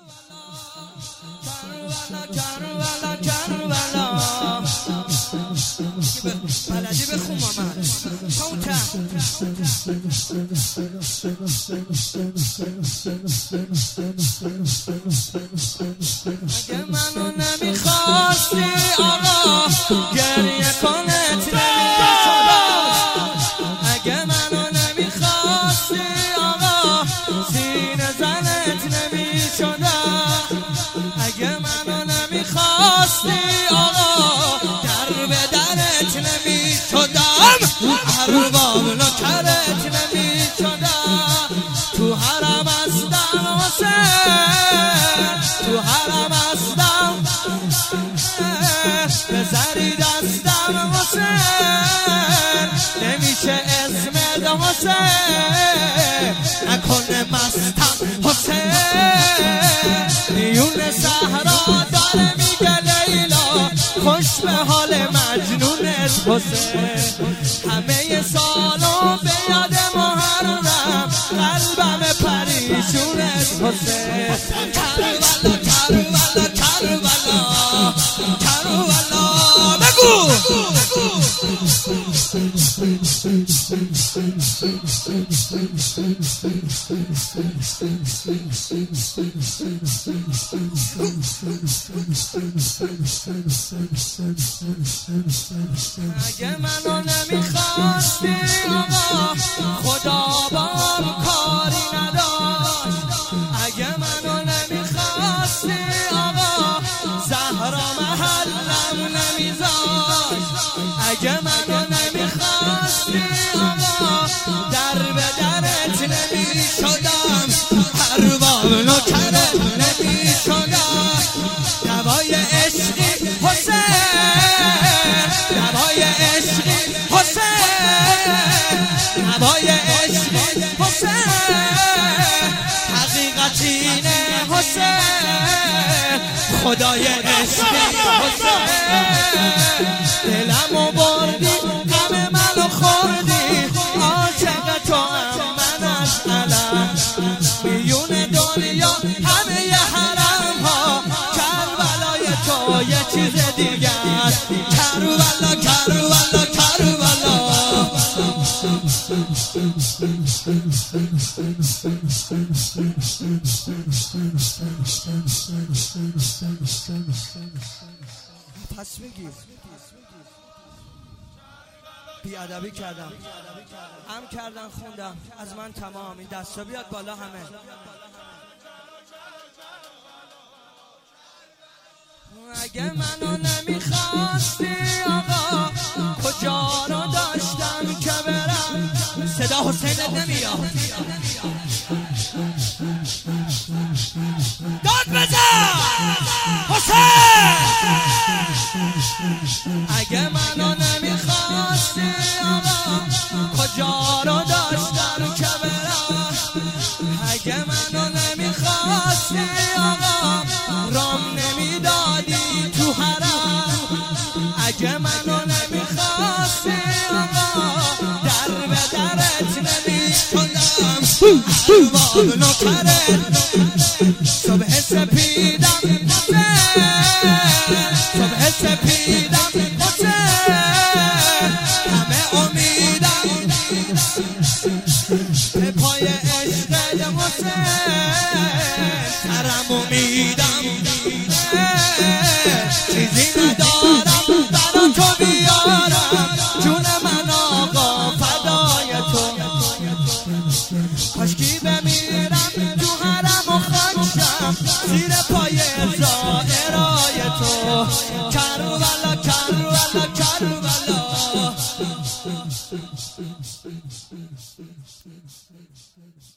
بلدی بخون مامان اگه منو نمیخواستی آقا گریه کنت نمیشدم. اگه منو نمیخواستی آقا سینه زنت نمیشدم. اگه منو نمیخواستی آقا در به درت نمیشدم. ارباب نوکرت نمیشدم. تو حرم هستم حسین، تو حرم هستم بزری دستم حسین. نمیشه اسمت حسین نکنه مستم حسین. میون صحرا داره میگه لیلا خوش به حال مجنونت حسین. همه سالو به یاد محرم قلبم پریشونت حسین. کربلا کربلا کربلا کربلا بگو اگه منو نمیخواستی آقا خدا بام کاری نداشت. اگه منو نمیخواستی آقا زهرا محلم نمیذاشت. اگه منو نمیخواستی آقا در به درت نمیشدم. ارباب نوکرت نمیشدم. دوای عشقی حسین، دوای عشقی حسین، دوای عشقی حسین. حقیقت اینه حسین، خدای عشقی حسین. دلمو بردی غم منو خوردی عاشق تو هم من از علم. میون دنیا همه ی حرم ها کربلای تو یه چیز دیگه است. کربلا کربلا کربلا پس بگیر بیادبی کردم، هم کردن خوندم از من تمام. این دستا بیاد بالا همه. اگه منو نمیخواستی آقا کجا رو داشتم که برم. صدا حسینت نمیاد داد بزن حسین. اگه منو نمیخواستی آقا کجا رو داشتم که برم. اگه منو نمیخواستی آقا رام نمیدادی تو حرم. اگه منو نمیخواستی آقا در به درت نمیشدم. ارباب نوکرت صبح سپیدم حسین، صبح سپیدم حسین. همه امیدم به پای عشق حسین. سرم امیدم چیزی ندارم برا تو بیارم. جون من آقا فدای تو. کاشکی بمیرم تو حرم و خاکشم زیر پای زائرای تو. کربلا کربلا کربلا